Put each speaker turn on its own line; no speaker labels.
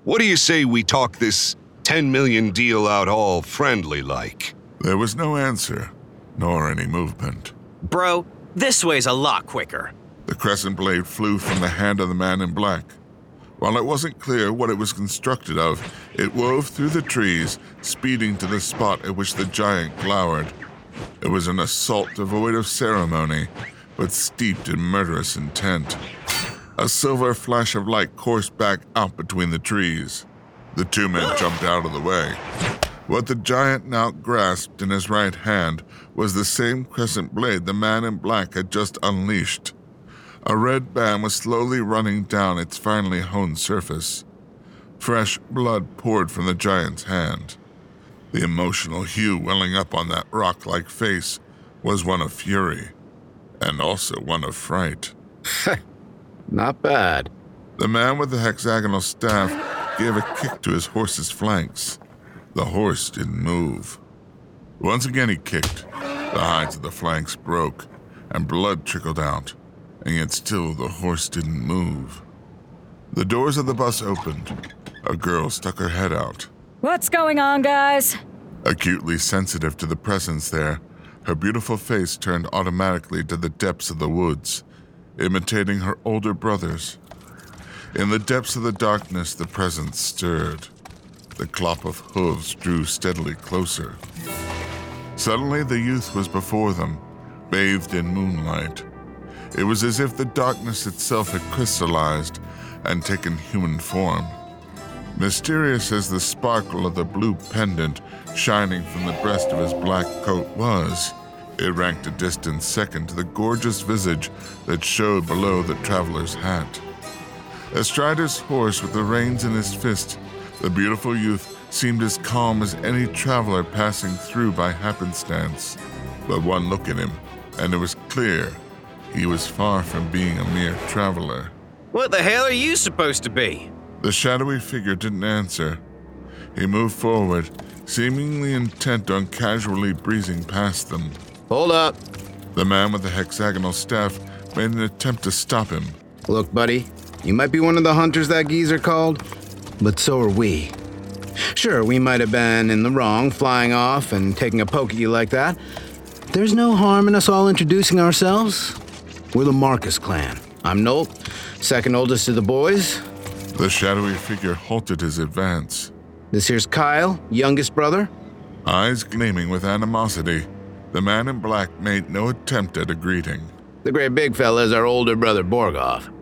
What do you say we talk this 10 million deal out all friendly-like?
There was no answer, nor any movement.
Bro, this way's a lot quicker.
The crescent blade flew from the hand of the man in black. While it wasn't clear what it was constructed of, it wove through the trees, speeding to the spot at which the giant glowered. It was an assault devoid of ceremony, but steeped in murderous intent. A silver flash of light coursed back out between the trees. The two men jumped out of the way. What the giant now grasped in his right hand was the same crescent blade the man in black had just unleashed. A red band was slowly running down its finely honed surface. Fresh blood poured from the giant's hand. The emotional hue welling up on that rock-like face was one of fury, and also one of fright.
Not bad.
The man with the hexagonal staff gave a kick to his horse's flanks. The horse didn't move. Once again he kicked. The hides of the flanks broke, and blood trickled out, and yet still the horse didn't move. The doors of the bus opened. A girl stuck her head out.
What's going on, guys?
Acutely sensitive to the presence there, her beautiful face turned automatically to the depths of the woods, imitating her older brother's. In the depths of the darkness, the presence stirred. The clop of hooves drew steadily closer. Suddenly, the youth was before them, bathed in moonlight. It was as if the darkness itself had crystallized and taken human form. Mysterious as the sparkle of the blue pendant shining from the breast of his black coat was, it ranked a distant second to the gorgeous visage that showed below the traveler's hat. Astride his horse with the reins in his fist, the beautiful youth seemed as calm as any traveler passing through by happenstance. But one look at him, and it was clear he was far from being a mere traveler.
What the hell are you supposed to be?
The shadowy figure didn't answer. He moved forward, seemingly intent on casually breezing past them.
Hold up.
The man with the hexagonal staff made an attempt to stop him.
Look, buddy, you might be one of the hunters that geezer called, but so are we. Sure, we might have been in the wrong, flying off and taking a poke at you like that. There's no harm in us all introducing ourselves. We're the Marcus clan. I'm Nolt, second oldest of the boys.
The shadowy figure halted his advance.
This here's Kyle, youngest brother.
Eyes gleaming with animosity, the man in black made no attempt at a greeting.
The great big fella is our older brother Borgoff.